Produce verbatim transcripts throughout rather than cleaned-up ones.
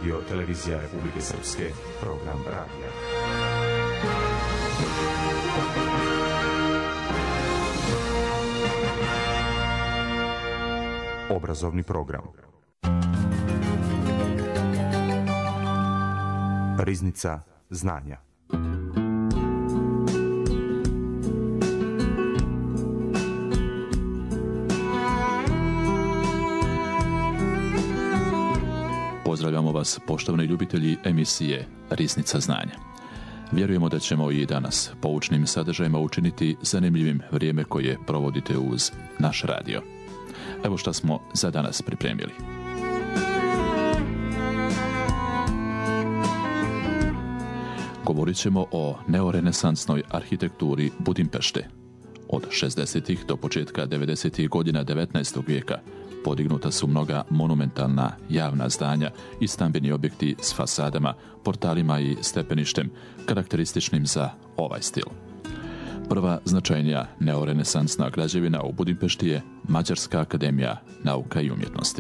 Radio Televizija Republike Srpske, program radija. Obrazovni program. Riznica znanja. Pozdravljamo vas, poštovani ljubitelji emisije Riznica znanja. Vjerujemo da ćemo i danas poučnim sadržajima učiniti zanimljivim vrijeme koje provodite uz naš radio. Evo šta smo za danas pripremili. Govorit ćemo o neorenesansnoj arhitekturi Budimpešte. Od šezdesetih do početka devedesetih godina devetnaestog vijeka podignuta su mnoga monumentalna javna zdanja i stambeni objekti s fasadama, portalima i stepeništem karakterističnim za ovaj stil. Prva značajnija neorenesansna građevina u Budimpešti je Mađarska akademija nauka i umjetnosti.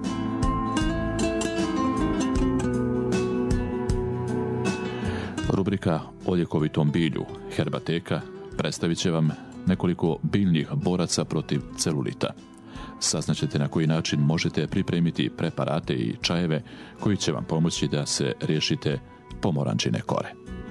Rubrika o ljekovitom bilju Herbateka predstavit će vam nekoliko biljnih boraca protiv celulita. Saznaćete na koji način možete pripremiti preparate i čajeve koji će vam pomoći da se riješite pomorančine kore.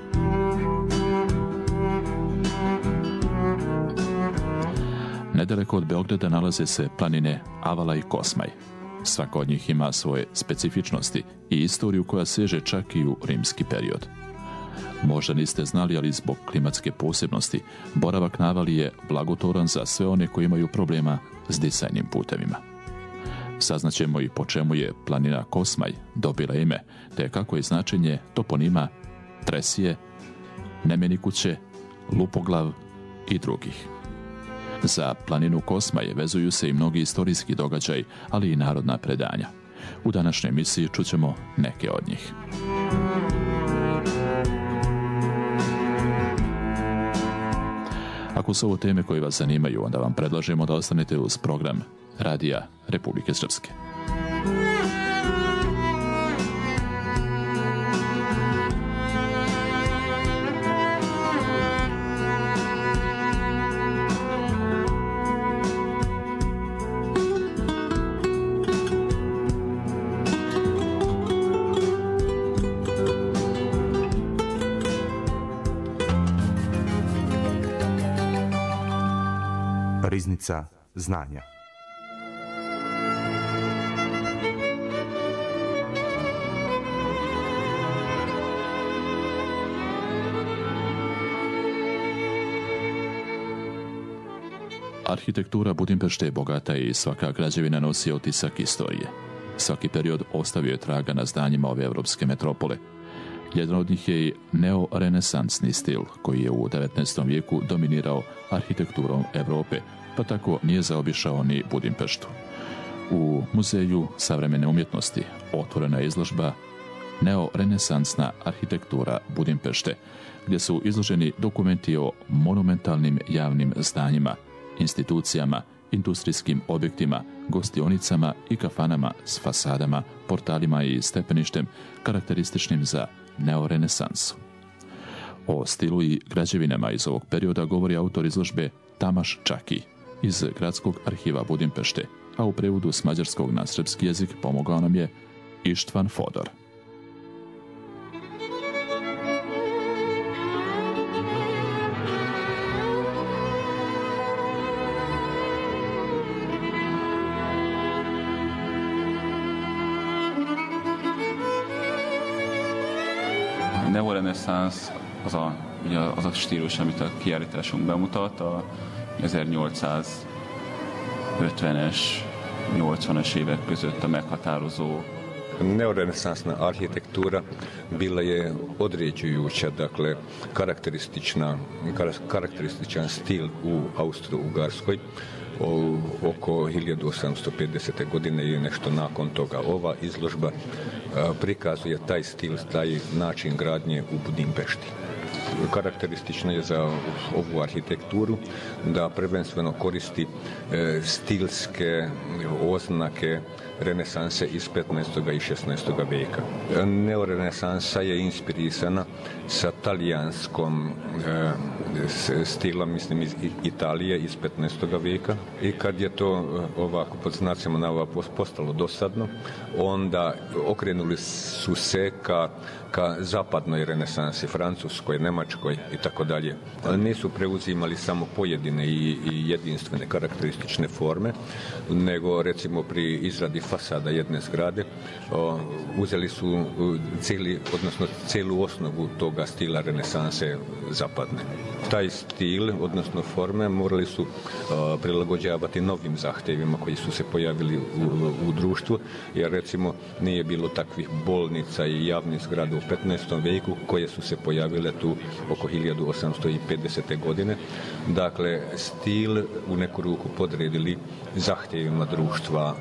Nedaleko od Beograda nalaze se planine Avala i Kosmaj. Svaka od njih ima svoje specifičnosti i istoriju koja seže čak i u rimski period. Možda niste znali, ali zbog klimatske posebnosti boravak na Avali je blagotvoran za sve one koji imaju problema s disajnim putevima. Saznaćemo i po čemu je planina Kosmaj dobila ime, te kako je značenje toponima Tresije, Nemenikuće, Lupoglav i drugih. Za planinu Kosmaj vezuju se i mnogi istorijski događaji, ali i narodna predanja. U današnjoj emisiji čućemo neke od njih. Ako su ovo teme koje vas zanimaju, onda vam predlažemo da ostanete uz program Radija Republike Srpske. Riznica znanja. Arhitektura Budimpešte je bogata i svaka građevina nosi otisak istorije. Svaki period ostavio je traga na zdanjima ove evropske metropole. Jedan od njih je i neorenesansni stil koji je u devetnaestom vijeku dominirao arhitekturom Europe, pa tako nije zaobišao ni Budimpeštu. U Muzeju savremene umjetnosti otvorena je izložba Neorenesansna arhitektura Budimpešte, gdje su izloženi dokumenti o monumentalnim javnim zdanjima, institucijama, industrijskim objektima, gostionicama i kafanama s fasadama, portalima i stepeništem karakterističnim za neorenesansu. O stilu i građevinama iz ovog perioda govori autor izložbe Tamaš Čaki iz Gradskog arhiva Budimpešte, a u prevodu s mađarskog na srpski jezik pomogao nam je Ištvan Fodor. Neoreneszánsz az a, ugye az a stílus, amit a kiállításunk bemutat, a ezernyolcszázötvenes, nyolcvanas évek között a meghatározó. Neorenesansna arhitektura bila je određujuća, dakle karakteristična, karakterističan stil u Austro-Ugarskoj o, oko hiljadu osamsto pedesete. godine i nešto nakon toga. Ova izložba a, prikazuje taj stil, taj način gradnje u Budimpešti. Karakteristično je za ovu arhitekturu da prvenstveno koristi stilske oznake renesanse iz petnaestog i šesnaestog vijeka. Neorenesansa je inspirisana sa talijanskom e, stilom, mislim iz Italije iz petnaestog vijeka, i kad je to ovako pod znacima navoda postalo dosadno, onda okrenuli su se ka, ka zapadnoj renesansi, francuskoj, njemačkoj i tako dalje. Nisu preuzimali samo pojedine i, i jedinstvene karakteristične forme, nego recimo pri izradi fasada jedne zgrade o, uzeli su cijeli, odnosno cijelu osnovu toga stila renesanse zapadne. Taj stil, odnosno forme, morali su o, prilagođavati novim zahtjevima koji su se pojavili u, u društvu, jer recimo nije bilo takvih bolnica i javnih zgrada u petnaestom vijeku koje su se pojavile tu oko hiljadu osamsto pedesete. godine. Dakle, stil u neku ruku podredili zahtjevima društva.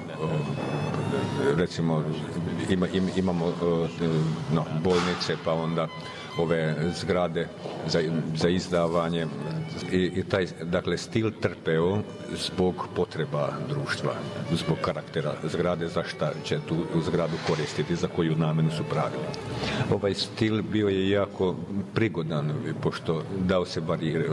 Recimo ima, im, imamo no, bolnice, pa onda ove zgrade za, za izdavanje i, i taj, dakle, stil trpeo zbog potreba društva, zbog karaktera zgrade, za šta će tu zgradu koristiti, za koju namjenu su pravili. Ovaj stil bio je jako prigodan, pošto dao se vari,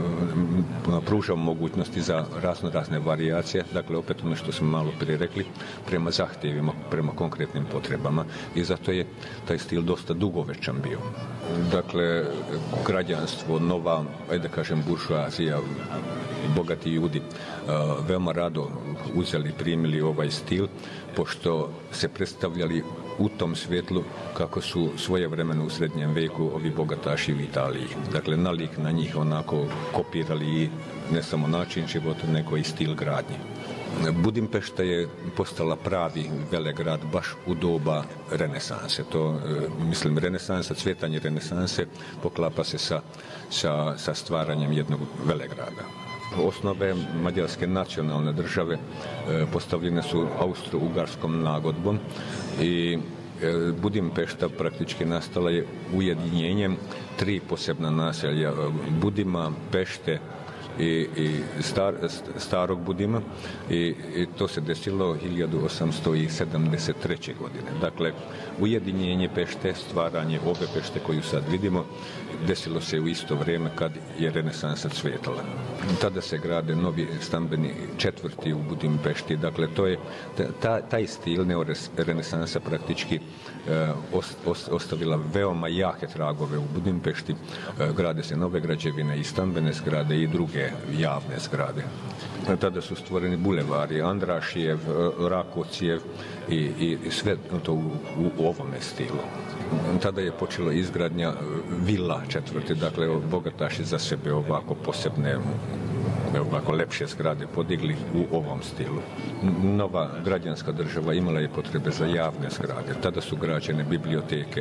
pružao mogućnosti za razno razne varijacije, dakle opet ono što smo malo prije rekli, prema zahtjevima, prema konkretnim potrebama, i zato je taj stil dosta dugovečan bio. Dakle, građanstvo, nova, ajde da kažem, buržoazija, bogati ljudi veoma rado uzeli, primili ovaj stil, pošto se predstavljali u tom svjetlu kako su svojevremeno u srednjem vijeku ovi bogataši u Italiji. Dakle, nalik na njih onako kopirali i ne samo način života, nego i stil gradnje. Budimpešta je postala pravi velegrad baš u doba renesanse. To, mislim, renesansa, cvjetanje renesanse poklapa se sa, sa, sa stvaranjem jednog velegrada. Osnove mađarske nacionalne države postavljene su austro-ugarskom nagodbom i Budimpešta praktički nastala je ujedinjenjem tri posebna naselja: Budima, Pešte i, i star, starog Budima, i, i to se desilo hiljadu osamsto sedamdeset treće. godine. Dakle, ujedinjenje Pešte, stvaranje ove Pešte koju sad vidimo, desilo se u isto vrijeme kad je renesansa cvjetala. Tada se grade novi stambeni četvrti u Budimpešti. Dakle, to je ta, taj stil neorenesansa praktički e, ost, ost, ostavila veoma jake tragove u Budimpešti. E, grade se nove građevine i stambene zgrade i druge javne zgrade. Tada su stvoreni bulevari, Andrašijev, Rakocijev i, i, i sve to u, u ovome stilu. Tada je počela izgradnja vila četvrti, dakle bogataši za sebe ovako posebne, ovako lepše zgrade podigli u ovom stilu. Nova građanska država imala je potrebe za javne zgrade. Tada su građene biblioteke,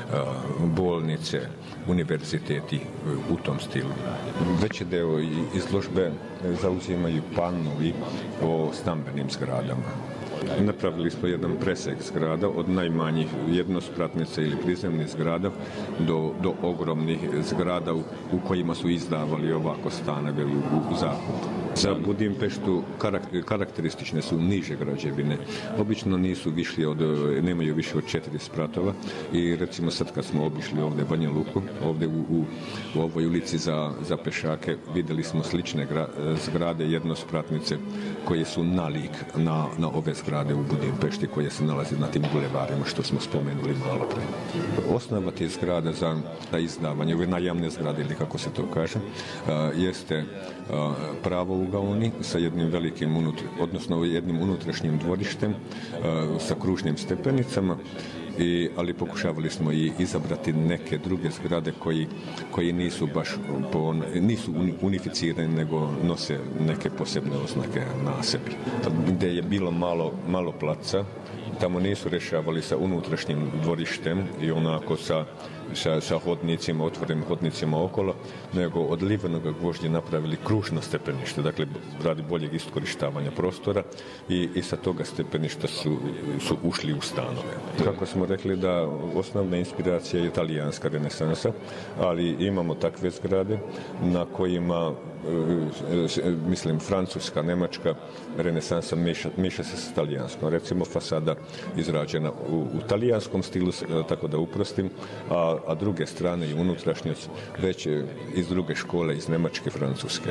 bolnice, univerziteti u tom stilu. Veći deo izložbe zauzimaju panovi o stambenim zgradama. Napravili smo jedan presek zgrada od najmanjih jednospratnica ili prizemnih zgrada do, do ogromnih zgrada u, u kojima su izdavali ovako stanove u, u zakup. Za Budimpeštu karakter, karakteristične su niže građevine. Obično nisu višli od, nemaju više od četiri spratova i recimo sad kad smo obišli ovdje Banja Luku, ovdje u, u, u ovoj ulici za, za pešake, vidjeli smo slične gra, zgrade jednospratnice koje su nalik na, na ove zgrade u Budimpešti koje se nalaze na tim bulevarima što smo spomenuli malo pre. Osnova tih zgrada za, za izdavanje, ove najamne zgrade ili kako se to kaže, a, jeste a, pravo ugaoni sa jednim velikim unutr, odnosno jednim unutrašnjim dvorištem a, sa kružnim stepenicama. I, ali pokušavali smo i izabrati neke druge zgrade koji, koji nisu baš po, nisu unificirane, nego nose neke posebne oznake na sebi. Gdje je bilo malo, malo placa, tamo nisu rješavali sa unutrašnjim dvorištem i onako sa, sa, sa hodnicima, otvorenim hodnicima okolo, nego od livenog gvožđa napravili kružno stepenište, dakle radi boljeg iskorištavanja prostora i, i sa toga stepeništa su, su ušli u stanove. Kako smo rekli da osnovna inspiracija je italijanska renesansa, ali imamo takve zgrade na kojima, mislim, francuska, nemačka renesansa miša, miša se s talijanskom. Recimo fasada izrađena u, u talijanskom stilu, tako da uprostim, a, a druge strane i unutrašnjost već iz druge škole, iz Njemačke, Francuske.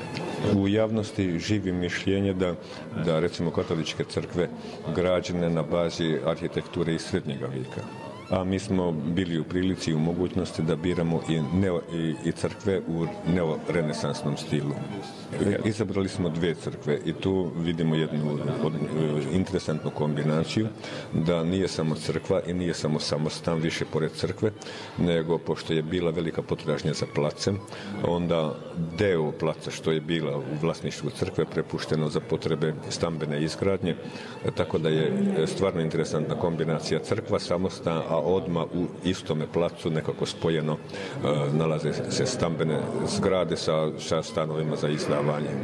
U javnosti živi mišljenje da, da recimo katoličke crkve građene na bazi arhitekture iz srednjega vijeka. A mi smo bili u prilici i u mogućnosti da biramo i, neo, i, i crkve u neorenesansnom stilu. Izabrali smo dvije crkve i tu vidimo jednu od, interesantnu kombinaciju, da nije samo crkva i nije samo samostan više pored crkve, nego pošto je bila velika potražnja za placem, onda deo placa što je bila u vlasništvu crkve prepušteno za potrebe stambene izgradnje, tako da je stvarno interesantna kombinacija crkva, samostan, a odmah u istome placu nekako spojeno uh, nalaze se stambene zgrade sa, sa stanovima za izdavanje.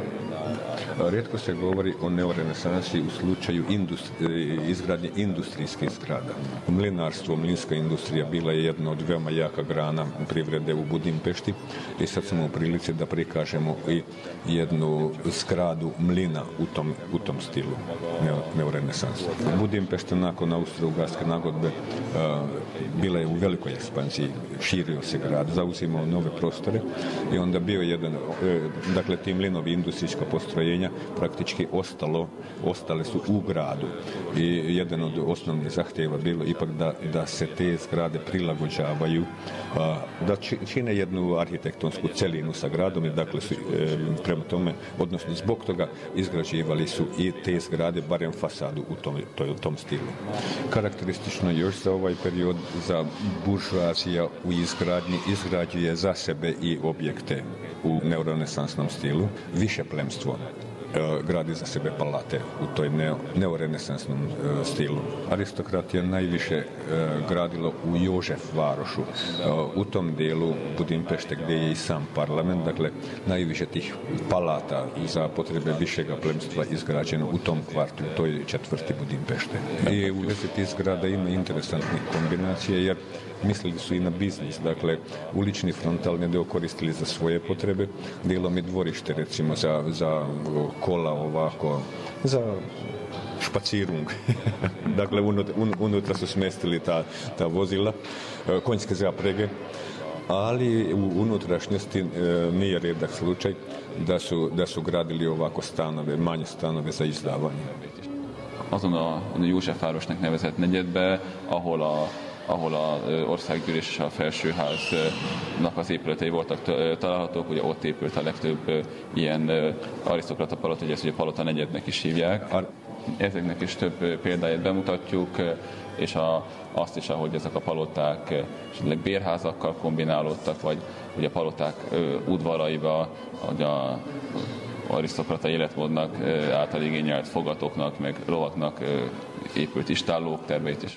Rijetko se govori o neorenesansi u slučaju industri, izgradnje industrijskih zgrada. Mlinarstvo, mlinska industrija bila je jedna od veoma jaka grana privrede u Budimpešti i sad smo u prilici da prikažemo i jednu zgradu mlina u tom, u tom stilu neorenesansa. Budimpešta nakon Austro-Ugarske nagodbe uh, bila je u velikoj ekspanziji, širio se grad, zauzimao nove prostore i onda bio jedan, dakle ti mlinovi industrijska postrojenja praktički ostalo, ostale su u gradu i jedan od osnovnih zahtjeva bilo ipak da, da se te zgrade prilagođavaju, da čine jednu arhitektonsku celinu sa gradom i dakle su prema tome, odnosno zbog toga izgrađivali su i te zgrade, barem fasadu u tom, u tom stilu. Karakteristično još za ovaj period za buržoazija u izgradnji izgrađuje za sebe i objekte u neorenesansnom stilu, više plemstvo gradi za sebe palate u toj neo, neorenesansnom e, stilu. Aristokratija najviše e, gradilo u Jožef Varošu, e, u tom dijelu Budimpešte gdje je i sam parlament, dakle najviše tih palata za potrebe višega plemstva izgrađeno u tom kvartu, u toj četvrti Budimpešte. I u vezi tih zgrada ima interesantnih kombinacija jer mislili su i na biznis, dakle ulični frontalni dio koristili za svoje potrebe, dijelom i dvorište recimo za, za kola ovako, za špacirung. Dakle unutra, unutra su smestili ta, ta vozila, konjske zaprege, ali u unutrašnjosti e, nije redak slučaj da su, da su gradili ovako stanove, manje stanove za izdavanje. Azon a Józsefvárosnak nevezett negyedbe, ahol a ahol a országgyűlés és a felsőháznak az épületei voltak találhatók, ugye ott épült a legtöbb ilyen arisztokrata palota, ugye ezt ugye palota negyednek is hívják. Ezeknek is több példáját bemutatjuk, és a, azt is, ahogy ezek a paloták esetleg bérházakkal kombinálódtak, vagy ugye a paloták udvaraiba, hogy a arisztokrata életmódnak által igényelt fogatoknak, meg lovaknak épült istállók terveit is.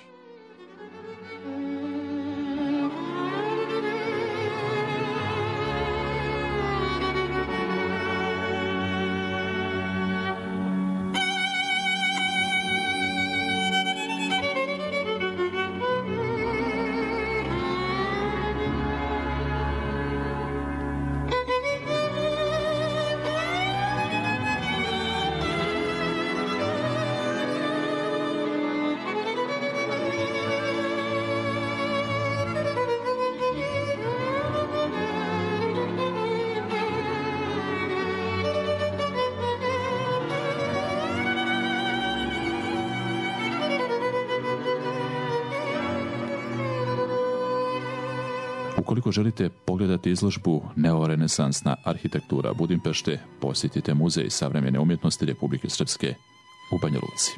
Ukoliko želite pogledati izložbu Neorenesansna arhitektura Budimpešte, posjetite Muzej savremene umjetnosti Republike Srpske u Banja Luci.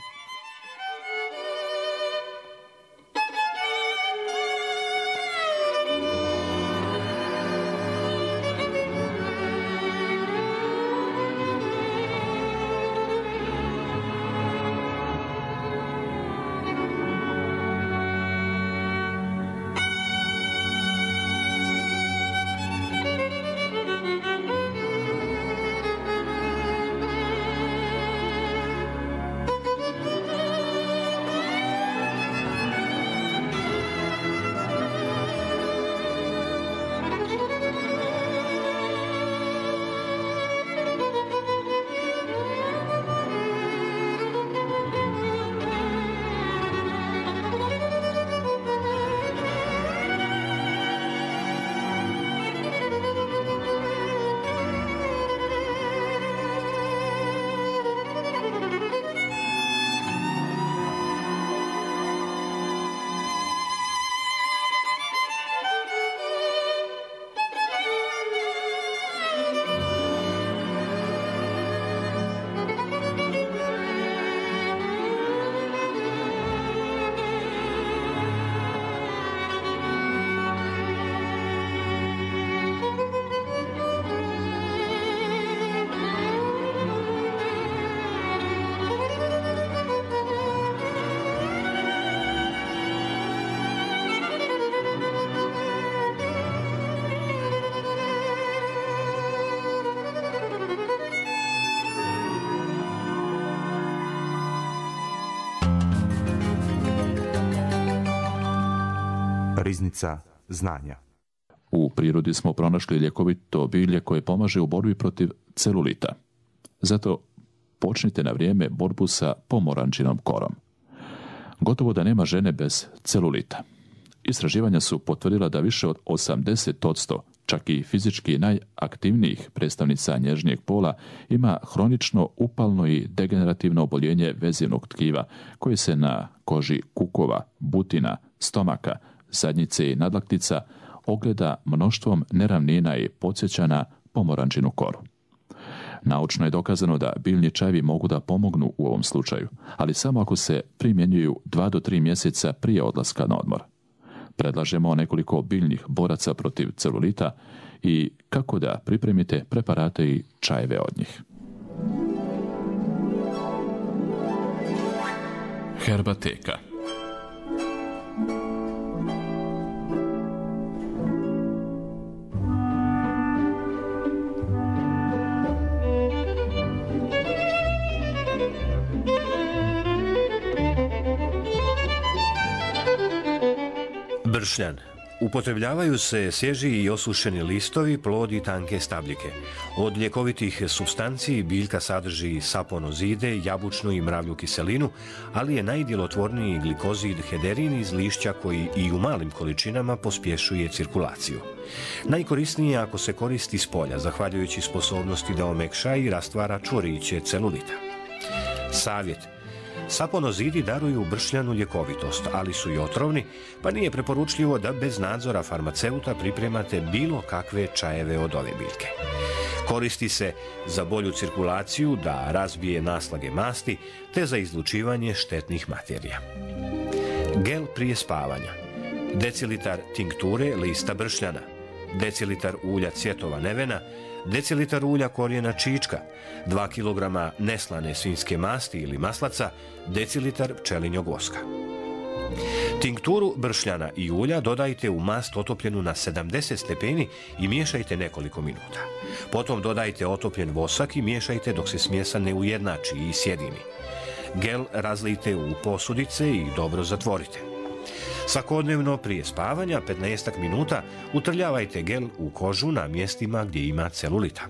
Riznica znanja. U prirodi smo pronašli ljekovito bilje koje pomaže u borbi protiv celulita. Zato počnite na vrijeme borbu sa pomorančinom korom. Gotovo da nema žene bez celulita. Istraživanja su potvrdila da više od osamdeset posto čak i fizički najaktivnijih predstavnica nježnijeg pola ima hronično upalno i degenerativno oboljenje vezivnog tkiva koje se na koži kukova, butina, stomaka, zadnjice i nadlaktica ogleda mnoštvom neravnina i podsjeća na pomorančinu koru. Naučno je dokazano da biljni čajevi mogu da pomognu u ovom slučaju, ali samo ako se primjenjuju dva do tri mjeseca prije odlaska na odmor. Predlažemo nekoliko biljnih boraca protiv celulita i kako da pripremite preparate i čajeve od njih. Herbateka. Bršljan. Upotrebljavaju se svježi i osušeni listovi, plod i tanke stabljike. Od ljekovitih supstanci biljka sadrži saponozide, jabučnu i mravlju kiselinu, ali je najdjelotvorniji glikozid hederin iz lišća koji i u malim količinama pospješuje cirkulaciju. Najkorisnije je ako se koristi s polja, zahvaljujući sposobnosti da omekša i rastvara čvoriće celulita. Savjet. Saponozidi daruju bršljanu ljekovitost, ali su i otrovni, pa nije preporučljivo da bez nadzora farmaceuta pripremate bilo kakve čajeve od ove biljke. Koristi se za bolju cirkulaciju, da razbije naslage masti, te za izlučivanje štetnih materija. Gel prije spavanja. Decilitar tinkture lista bršljana, decilitar ulja cvjetova nevena, decilitar ulja korijena čička, dva kilograma neslane svinjske masti ili maslaca, decilitar pčelinjog voska. Tinkturu bršljana i ulja dodajte u mast otopljenu na sedamdeset stepeni i miješajte nekoliko minuta. Potom dodajte otopljen vosak i miješajte dok se smjesa ne ujednači i sjedini. Gel razlijte u posudice i dobro zatvorite. Svakodnevno prije spavanja petnaest minuta utrljavajte gel u kožu na mjestima gdje ima celulita.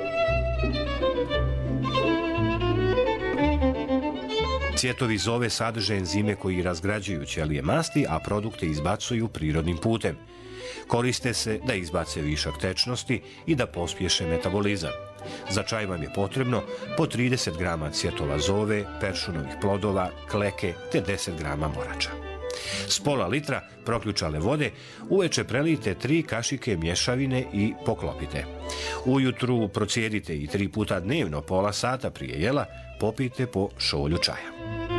Cvjetovi zove sadrže enzime koji razgrađuju ćelije masti, a produkte izbacuju prirodnim putem. Koriste se da izbace višak tečnosti i da pospješe metabolizam. Za čaj vam je potrebno po trideset grama cvjetova zove, peršunovih plodova, kleke te deset grama morača. S pola litra proključale vode uveče prelijte tri kašike mješavine i poklopite. Ujutru procijedite i tri puta dnevno pola sata prije jela popijte po šolju čaja.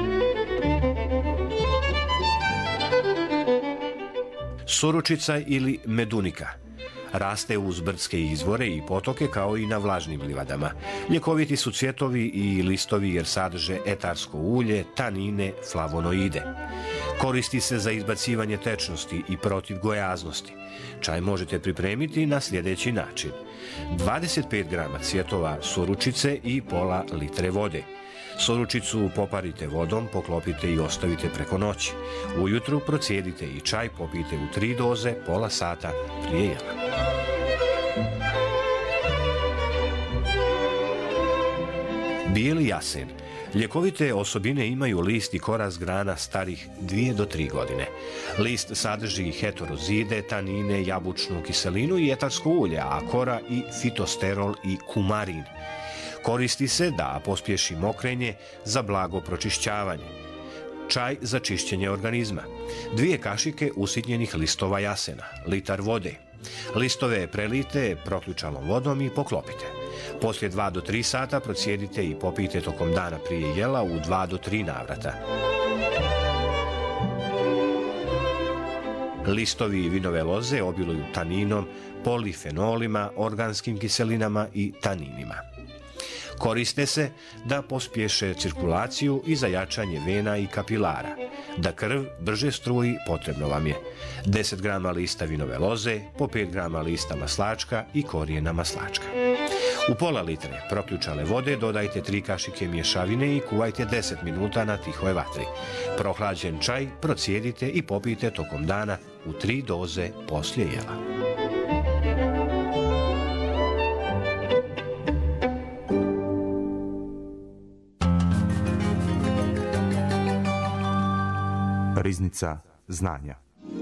Soručica ili medunika. Raste uz brdske izvore i potoke kao i na vlažnim livadama. Ljekoviti su cvjetovi i listovi jer sadrže etarsko ulje, tanine, flavonoide. Koristi se za izbacivanje tečnosti i protiv gojaznosti. Čaj možete pripremiti na sljedeći način. dvadeset pet grama cvjetova soručice i pola litre vode. Soručicu poparite vodom, poklopite i ostavite preko noći. Ujutru procijedite i čaj popijte u tri doze pola sata prije jela. Bijeli jasen. Ljekovite osobine imaju list i korast grana starih dvije do tri godine. List sadrži heterozide, tanine, jabučnu kiselinu i etarsko ulje, a kora i fitosterol i kumarin. Koristi se da pospješi mokrenje, za blago pročišćavanje. Čaj za čišćenje organizma. Dvije kašike usitnjenih listova jasena, litar vode. Listove prelijte proključalom vodom i poklopite. Poslije dva do tri sata procijedite i popijte tokom dana prije jela u dva do tri navrata. Listovi vinove loze obiluju taninom, polifenolima, organskim kiselinama i taninima. Koriste se da pospješe cirkulaciju i za jačanje vena i kapilara. Da krv brže struji potrebno vam je deset grama lista vinove loze, po pet grama lista maslačka i korijena maslačka. U pola litre proključale vode dodajte tri kašike mješavine i kuvajte deset minuta na tihoj vatri. Prohlađen čaj procijedite i popijte tokom dana u tri doze poslije jela. Riznica znanja.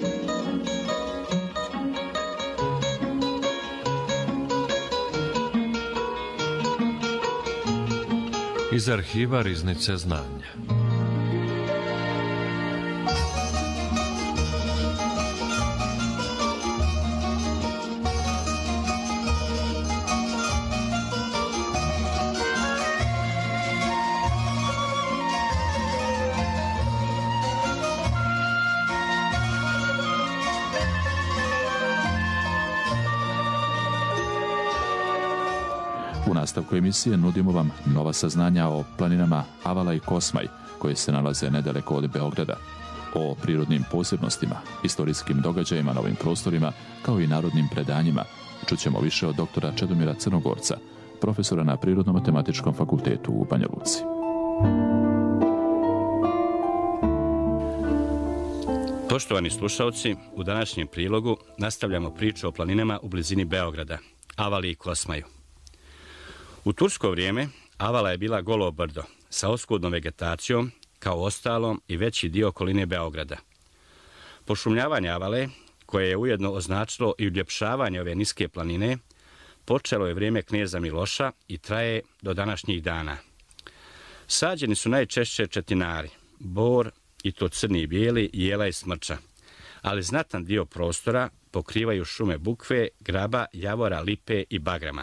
Iz arhiva Riznice znanja. U nastavku emisije nudimo vam nova saznanja o planinama Avala i Kosmaj, koje se nalaze nedaleko od Beograda, o prirodnim posebnostima, istorijskim događajima na ovim prostorima, kao i narodnim predanjima. Čućemo više od doktora Čedomira Crnogorca, profesora na Prirodno-matematičkom fakultetu u Banja Luci. Poštovani slušalci, u današnjem prilogu nastavljamo priču o planinama u blizini Beograda, Avali i Kosmaju. U tursko vrijeme Avala je bila golo brdo sa oskudnom vegetacijom, kao ostalom i veći dio okoline Beograda. Pošumljavanje Avale, koje je ujedno označilo i uljepšavanje ove niske planine, počelo je vrijeme kneza Miloša i traje do današnjih dana. Sađeni su najčešće četinari, bor, i to crni i bijeli, jela i smrča, ali znatan dio prostora pokrivaju šume bukve, graba, javora, lipe i bagrema.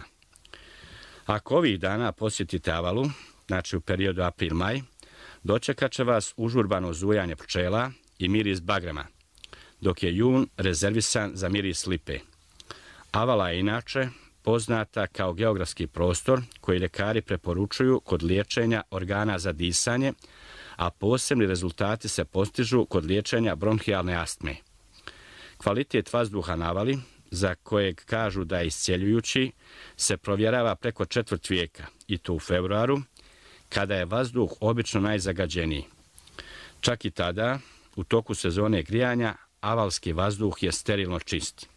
Ako ovih dana posjetite Avalu, znači u periodu april-maj, dočekat će vas užurbano zujanje pčela i miris bagrema, dok je jun rezervisan za miris lipe. Avala je inače poznata kao geografski prostor koji ljekari preporučuju kod liječenja organa za disanje, a posebni rezultati se postižu kod liječenja bronhijalne astme. Kvalitet vazduha na Avali, za kojeg kažu da je iscjeljujući, se provjerava preko četvrt vijeka, i to u februaru, kada je vazduh obično najzagađeniji. Čak i tada, u toku sezone grijanja, avalski vazduh je sterilno čist.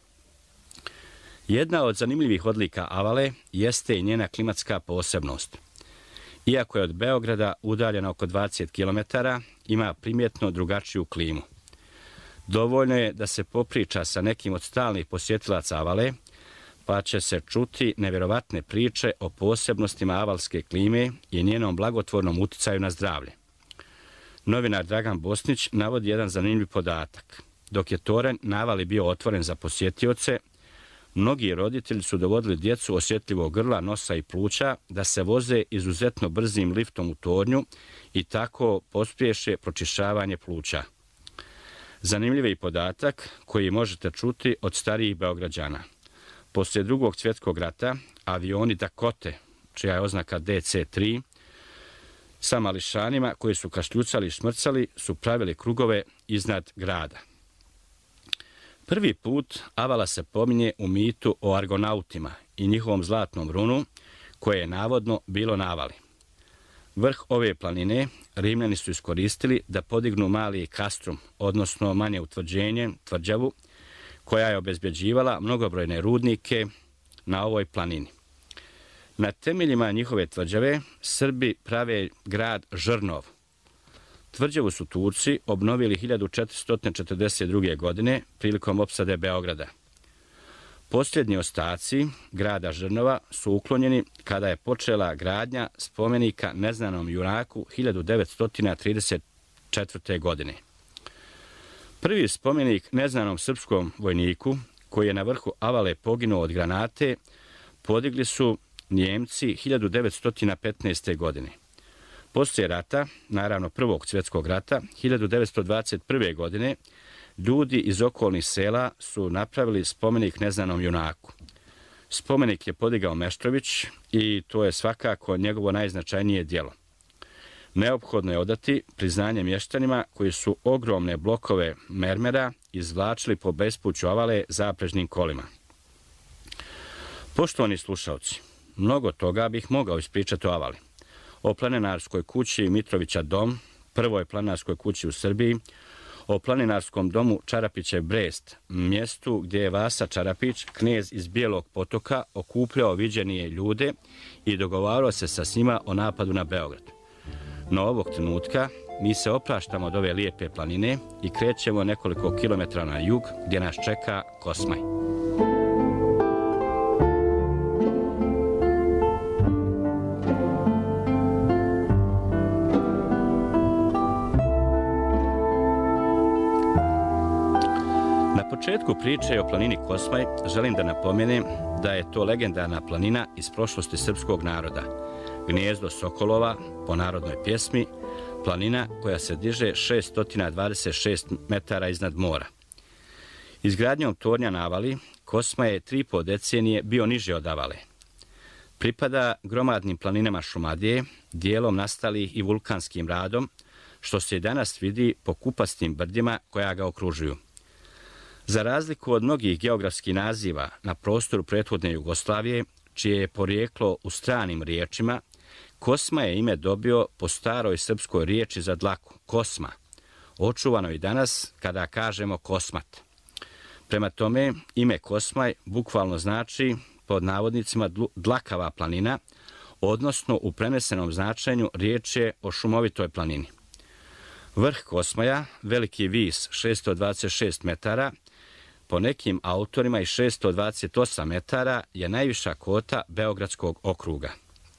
Jedna od zanimljivih odlika Avale jeste i njena klimatska posebnost. Iako je od Beograda udaljena oko dvadeset kilometara, ima primjetno drugačiju klimu. Dovoljno je da se popriča sa nekim od stalnih posjetilaca Avale, pa će se čuti nevjerovatne priče o posebnostima avalske klime i njenom blagotvornom uticaju na zdravlje. Novinar Dragan Bosnić navodi jedan zanimljiv podatak. Dok je toranj na Avali bio otvoren za posjetioce, mnogi roditelji su dovodili djecu osjetljivog grla, nosa i pluća da se voze izuzetno brzim liftom u tornju i tako pospješe pročišćavanje pluća. Zanimljiv je i podatak koji možete čuti od starijih Beograđana. Poslije drugog svjetskog rata, avioni Dakote, čija je oznaka D C tri, sa mališanima koji su kašljucali i šmrcali, su pravili krugove iznad grada. Prvi put Avala se pominje u mitu o argonautima i njihovom zlatnom runu, koje je navodno bilo na Avali. Vrh ove planine Rimljani su iskoristili da podignu mali kastrum, odnosno manje utvrđenje, tvrđavu, koja je obezbjeđivala mnogobrojne rudnike na ovoj planini. Na temeljima njihove tvrđave Srbi prave grad Žrnov. Tvrđavu su Turci obnovili hiljadu četiristo četrdeset druge. godine prilikom opsade Beograda. Posljednji ostaci grada Žrnova su uklonjeni kada je počela gradnja spomenika neznanom junaku hiljadu devetsto trideset četvrte. godine. Prvi spomenik neznanom srpskom vojniku, koji je na vrhu Avale poginuo od granate, podigli su Njemci hiljadu devetsto petnaeste. godine. Poslije rata, naravno Prvog svjetskog rata, hiljadu devetsto dvadeset prve. godine, ljudi iz okolnih sela su napravili spomenik neznanom junaku. Spomenik je podigao Meštrović i to je svakako njegovo najznačajnije djelo. Neophodno je odati priznanje mještanima koji su ogromne blokove mermera izvlačili po bespuću Avale zaprežnim kolima. Poštovani slušalci, mnogo toga bih mogao ispričati o Avali. O planinarskoj kući Mitrovića dom, prvoj planinarskoj kući u Srbiji, o planinarskom domu Čarapićev Brest, mjestu gdje je Vasa Čarapić, knez iz Bijelog Potoka, okupljao viđenije ljude i dogovarao se sa njima o napadu na Beograd. No ovog trenutka mi se opraštamo od ove lijepe planine i krećemo nekoliko kilometara na jug gdje nas čeka Kosmaj. Na početku priče o planini Kosmaj želim da napomenem da je to legendarna planina iz prošlosti srpskog naroda, gnijezdo sokolova po narodnoj pjesmi, planina koja se diže šesto dvadeset šest metara iznad mora. Izgradnjom tornja na Avali, Kosmaj je tri i po decenije bio niže od Avale. Pripada gromadnim planinama Šumadije, dijelom nastalih i vulkanskim radom, što se i danas vidi po kupastim brdima koja ga okružuju. Za razliku od mnogih geografskih naziva na prostoru prethodne Jugoslavije, čije je porijeklo u stranim riječima, Kosma je ime dobio po staroj srpskoj riječi za dlaku, kosma, očuvano i danas kada kažemo kosmat. Prema tome, ime Kosmaj bukvalno znači, pod navodnicima, dlakava planina, odnosno u prenesenom značenju riječ je o šumovitoj planini. Vrh Kosmaja, veliki vis šesto dvadeset šest metara, po nekim autorima i šesto dvadeset osam metara, je najviša kota Beogradskog okruga.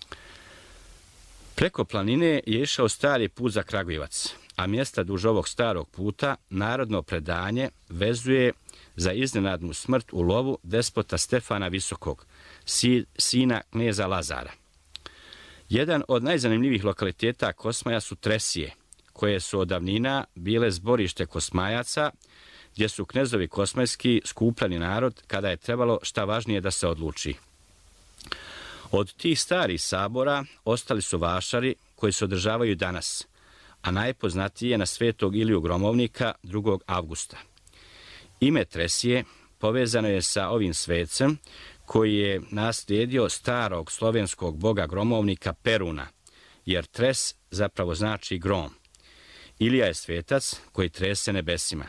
Preko planine je išao stari put za Kragujevac, a mjesta duž ovog starog puta narodno predanje vezuje za iznenadnu smrt u lovu despota Stefana Visokog, sina kneza Lazara. Jedan od najzanimljivijih lokaliteta Kosmaja su Tresije, koje su od davnina bile zborište Kosmajaca, gdje su knezovi kosmajski skupljani narod kada je trebalo šta važnije da se odluči. Od tih starih sabora ostali su vašari koji se održavaju danas, a najpoznatiji je na Svetog Iliju Gromovnika drugog avgusta. Ime Tresije povezano je sa ovim svecem koji je naslijedio starog slovenskog boga gromovnika Peruna, jer Tres zapravo znači grom. Ilija je svetac koji trese nebesima.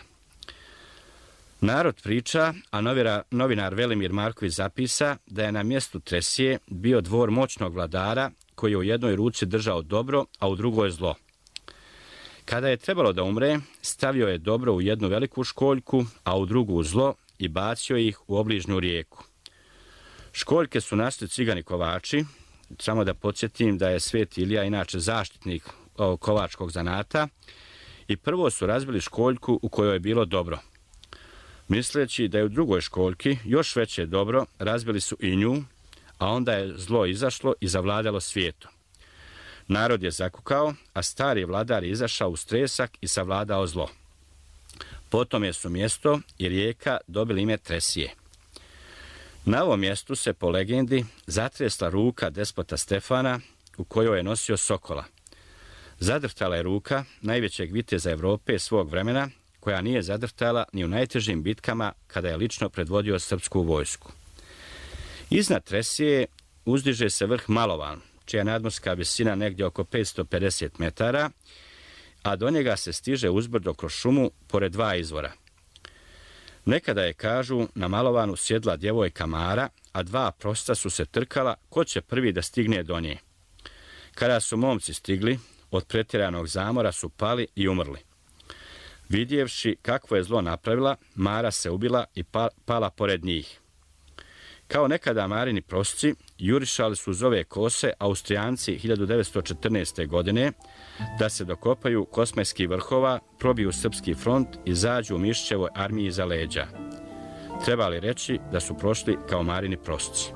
Narod priča, a novinar Velimir Marković zapisa da je na mjestu Tresije bio dvor moćnog vladara koji je u jednoj ruci držao dobro, a u drugoj zlo. Kada je trebalo da umre, stavio je dobro u jednu veliku školjku, a u drugu zlo i bacio ih u obližnju rijeku. Školjke su našli cigani kovači, samo da podsjetim da je Sveti Ilija inače zaštitnik kovačkog zanata, i prvo su razbili školjku u kojoj je bilo dobro. Misleći da je u drugoj školjki još veće dobro, razbili su i nju, a onda je zlo izašlo i zavladalo svijetom. Narod je zakukao, a stari vladar je izašao u stresak i savladao zlo. Potom je su mjesto i rijeka dobili ime Tresije. Na ovom mjestu se, po legendi, zatresla ruka despota Stefana u kojoj je nosio sokola. Zadrhtala je ruka najvećeg viteza Evrope svog vremena, koja nije zadrhtala ni u najtežim bitkama kada je lično predvodio srpsku vojsku. Iznad Tresije uzdiže se vrh Malovan, čija nadmorska visina negdje oko petsto pedeset metara, a do njega se stiže uzbrdo kroz šumu pored dva izvora. Nekada je, kažu, na Malovanu sjedla djevojka Mara, a dva prosta su se trkala ko će prvi da stigne do nje. Kada su momci stigli, od pretjeranog zamora su pali i umrli. Vidjevši kakvo je zlo napravila, Mara se ubila i pala pored njih. Kao nekada Marini prosci, jurišali su uz ove kose Austrijanci hiljadu devetsto četrnaeste. godine da se dokopaju Kosmajskih vrhova, probiju srpski front i zađu u Mišićevoj armiji za leđa. Treba li reći da su prošli kao Marini prosci.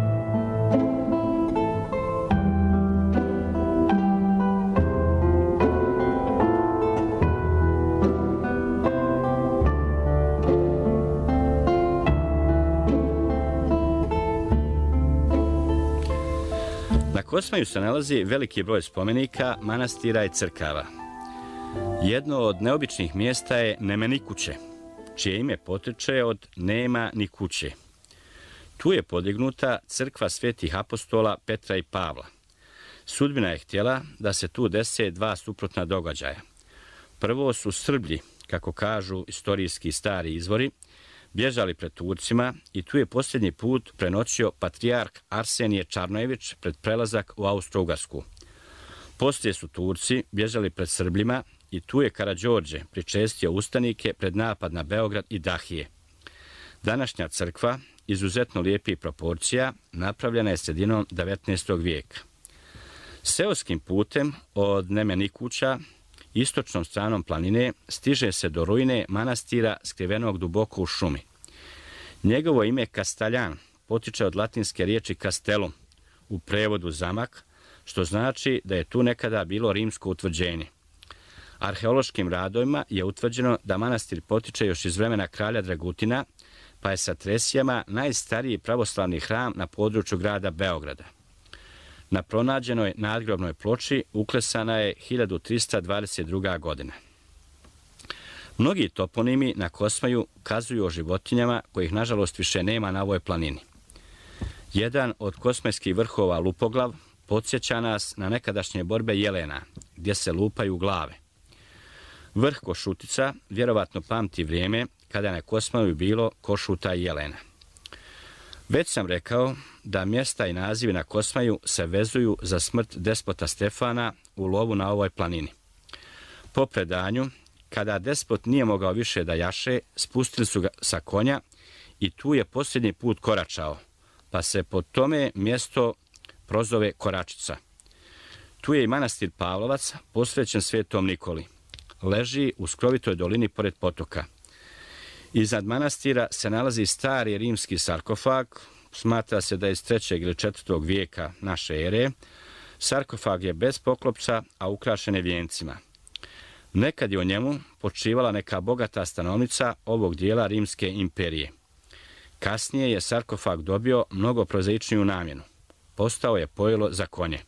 Na Kosmaju se nalazi veliki broj spomenika, manastira i crkava. Jedno od neobičnih mjesta je Nemenikuće, čije ime potiče od nema ni kuće. Tu je podignuta crkva svetih apostola Petra i Pavla. Sudbina je htjela da se tu dese dva suprotna događaja. Prvo su Srblji, kako kažu istorijski stari izvori, bježali pred Turcima i tu je posljednji put prenoćio patrijarh Arsenije Čarnojević pred prelazak u Austro-Ugarsku. Poslije su Turci bježali pred Srbljima i tu je Karađorđe pričestio ustanike pred napad na Beograd i Dahije. Današnja crkva, izuzetno lijepih proporcija, napravljena je sredinom devetnaestog vijeka. Seoskim putem od Nemenikuća, istočnom stranom planine, stiže se do ruine manastira skrivenog duboko u šumi. Njegovo ime Kastaljan potiče od latinske riječi castellum, u prevodu zamak, što znači da je tu nekada bilo rimsko utvrđenje. Arheološkim radovima je utvrđeno da manastir potiče još iz vremena kralja Dragutina, pa je sa Tresijama najstariji pravoslavni hram na području grada Beograda. Na pronađenoj nadgrobnoj ploči uklesana je hiljadu trista dvadeset druga. godina. Mnogi toponimi na Kosmaju kazuju o životinjama kojih nažalost više nema na ovoj planini. Jedan od kosmajskih vrhova Lupoglav podsjeća nas na nekadašnje borbe jelena, gdje se lupaju glave. Vrh Košutica vjerovatno pamti vrijeme kada je na Kosmaju bilo košuta i jelena. Već sam rekao da mjesta i nazivi na Kosmaju se vezuju za smrt despota Stefana u lovu na ovoj planini. Po predanju, kada despot nije mogao više da jaše, spustili su ga sa konja i tu je posljednji put koračao, pa se po tome mjesto prozove Koračica. Tu je i manastir Pavlovac, posvećen svetom Nikoli. Leži u skrovitoj dolini pored potoka. Iznad manastira se nalazi stari rimski sarkofag, smatra se da je iz trećeg ili četvrtog vijeka naše ere. Sarkofag je bez poklopca, a ukrašen je vijencima. Nekad je u njemu počivala neka bogata stanovnica ovog dijela Rimske imperije. Kasnije je sarkofag dobio mnogo prozaičniju namjenu. Postao je pojilo za konje.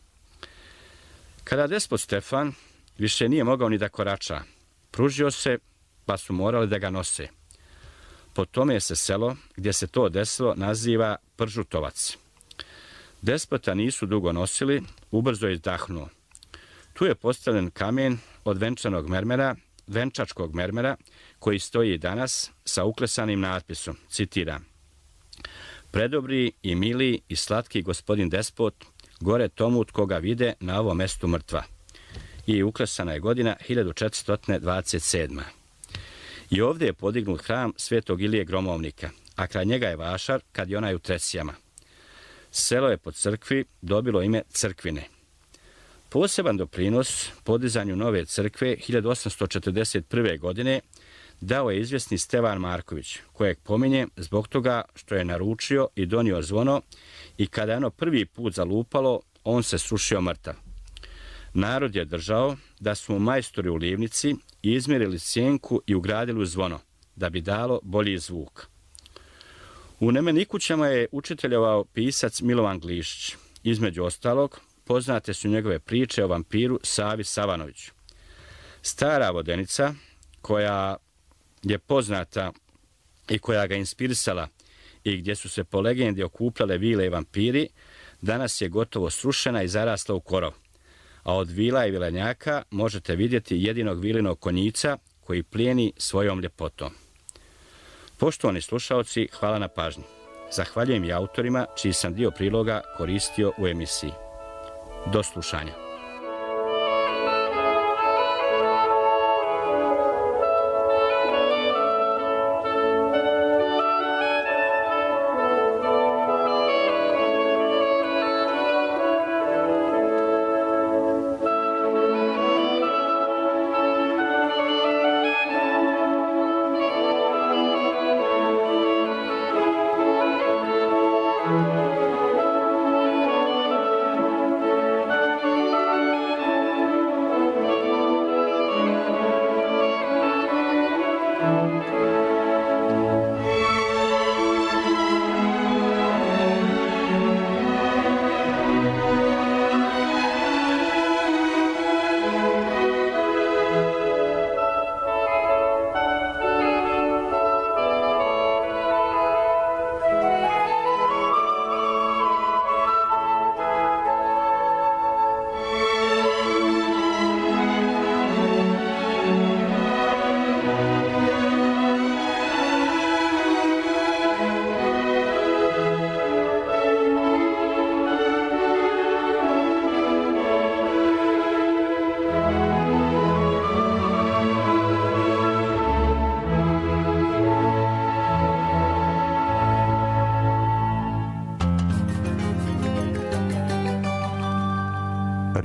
Kada despot Stefan više nije mogao ni da korača, pružio se, pa su morali da ga nose. Po tome se selo, gdje se to desilo, naziva Pržutovac. Despota nisu dugo nosili, ubrzo je izdahnuo. Tu je postavljen kamen od venčanog mermera, venčačkog mermera, koji stoji danas sa uklesanim natpisom, citiram: Predobri i mili i slatki gospodin despot, gore tomut koga vide na ovom mestu mrtva. I uklesana je godina hiljadu četiristo dvadeset sedma. I ovdje je podignut hram svetog Ilije Gromovnika, a kraj njega je vašar kad je onaj u Tresijama. Selo je po crkvi dobilo ime Crkvine. Poseban doprinos podizanju nove crkve hiljadu osamsto četrdeset prve. godine dao je izvjesni Stevan Marković, kojeg pominje zbog toga što je naručio i donio zvono i kada je ono prvi put zalupalo, on se srušio mrtav. Narod je držao da su mu majstori u livnici izmjerili sjenku i ugradili u zvono, da bi dalo bolji zvuk. U Nemenikućama je učiteljovao pisac Milovan Glišić. Između ostalog, poznate su njegove priče o vampiru Savi Savanoviću. Stara vodenica, koja je poznata i koja ga inspirisala i gdje su se po legendi okupljale vile i vampiri, danas je gotovo srušena i zarasla u korov. A od vila i vilenjaka možete vidjeti jedinog vilinog konjica koji plijeni svojom ljepotom. Poštovani slušaoci, hvala na pažnji. Zahvaljujem i autorima čiji sam dio priloga koristio u emisiji. Do slušanja.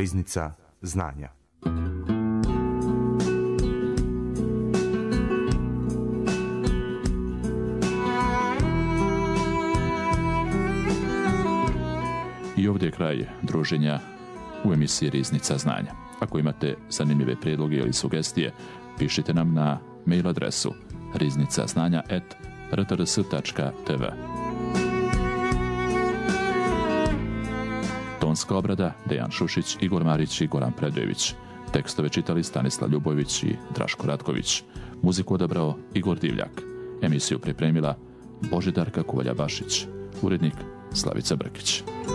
Riznica znanja. I ovdje je kraj druženja u emisiji Riznica znanja. Ako imate zanimljive prijedloge ili sugestije, pišite nam na mail adresu riznicaznanja at r t r s tačka t v. Tonska obrada Dejan Šušić, Igor Marić i Goran Predojević. Tekstove čitali Stanislav Ljubović i Draško Ratković. Muziku odabrao Igor Divljak. Emisiju pripremila Božidarka Kuvalja Bašić. Urednik Slavica Brkić.